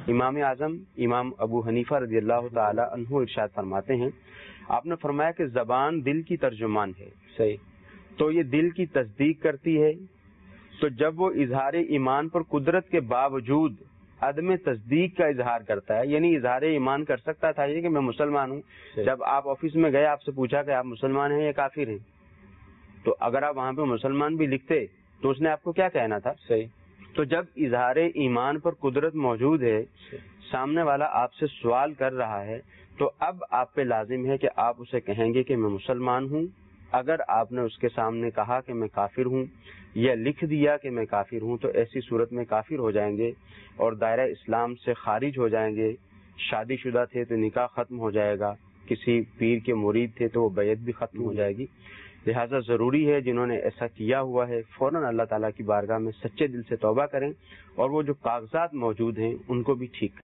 امام اعظم امام ابو حنیفہ رضی اللہ تعالی عنہ ارشاد فرماتے ہیں، آپ نے فرمایا کہ زبان دل کی ترجمان ہے، صحیح، تو یہ دل کی تصدیق کرتی ہے، تو جب وہ اظہار ایمان پر قدرت کے باوجود عدم تصدیق کا اظہار کرتا ہے، یعنی اظہار ایمان کر سکتا تھا یہ کہ میں مسلمان ہوں، جب آپ آفس میں گئے آپ سے پوچھا کہ آپ مسلمان ہیں یا کافر ہیں، تو اگر آپ وہاں پہ مسلمان بھی لکھتے تو اس نے آپ کو کیا کہنا تھا؟ صحیح. تو جب اظہار ایمان پر قدرت موجود ہے، سامنے والا آپ سے سوال کر رہا ہے، تو اب آپ پہ لازم ہے کہ آپ اسے کہیں گے کہ میں مسلمان ہوں. اگر آپ نے اس کے سامنے کہا کہ میں کافر ہوں یا لکھ دیا کہ میں کافر ہوں تو ایسی صورت میں کافر ہو جائیں گے اور دائرہ اسلام سے خارج ہو جائیں گے. شادی شدہ تھے تو نکاح ختم ہو جائے گا، کسی پیر کے مرید تھے تو وہ بیعت بھی ختم ہو جائے گی. لہٰذا ضروری ہے جنہوں نے ایسا کیا ہوا ہے فوراً اللہ تعالیٰ کی بارگاہ میں سچے دل سے توبہ کریں اور وہ جو کاغذات موجود ہیں ان کو بھی ٹھیک کریں.